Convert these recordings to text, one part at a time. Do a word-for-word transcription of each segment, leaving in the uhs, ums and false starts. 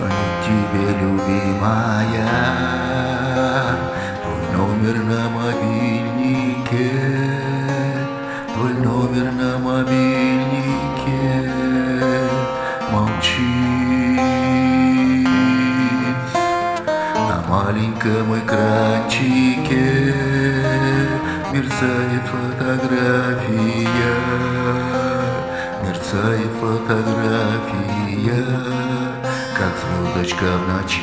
Звоню тебе, любимая, твой номер на мобильнике, твой номер на мобильнике молчит. На маленьком экранчике мерцает фотография, мерцает фотография, как звездочка в ночи.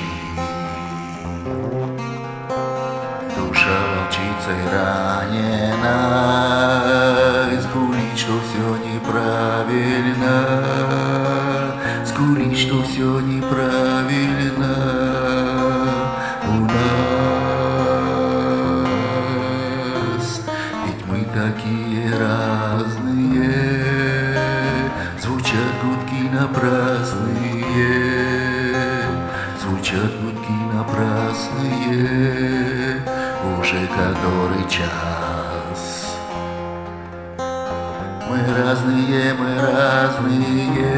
Душа волчица и ранена, скулит, что все неправильно, скулит, что все неправильно у нас. Ведь мы такие разные, звучат гудки напрасные, звучат гудки напрасные, уже который час. Мы разные, мы разные,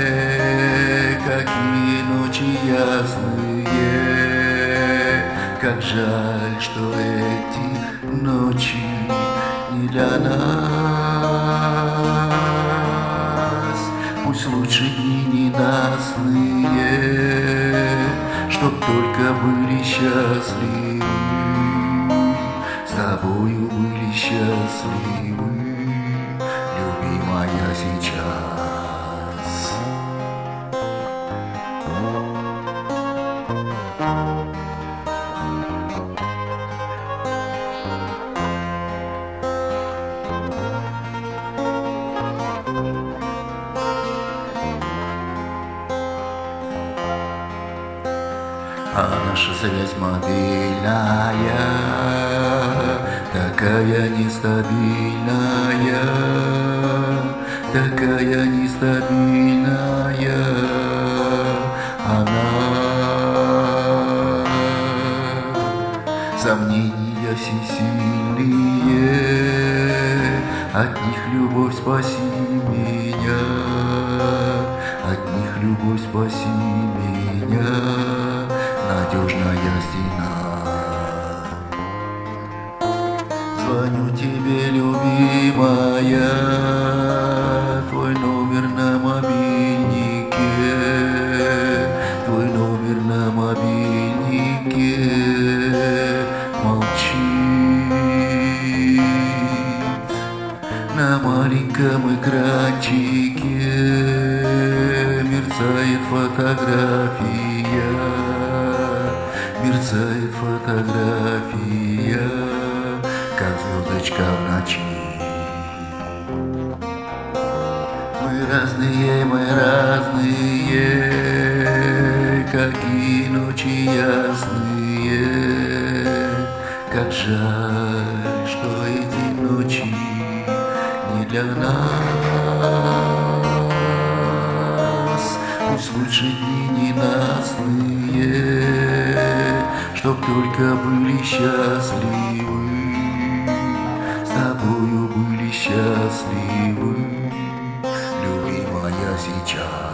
какие ночи ясные, как жаль, что эти ночи не для нас. Пусть лучше дни ненастные, чтоб только были счастливы, с тобою были счастливы, любимая, сейчас. А наша связь мобильная такая нестабильная, такая нестабильная она. Сомнения всесильные, от них любовь спаси меня, от них любовь спаси меня, надежная стена. Звоню тебе, любимая, твой номер на мобильнике, твой номер на мобильнике молчит. На маленьком экранчике мерцает фотография, мерцает фотография, как звездочка в ночи. Мы разные, мы разные, какие ночи ясные, как жаль, что эти ночи не для нас. Пусть лучше дни ненастные, чтоб только были счастливы, с тобою были счастливы, любимая, сейчас.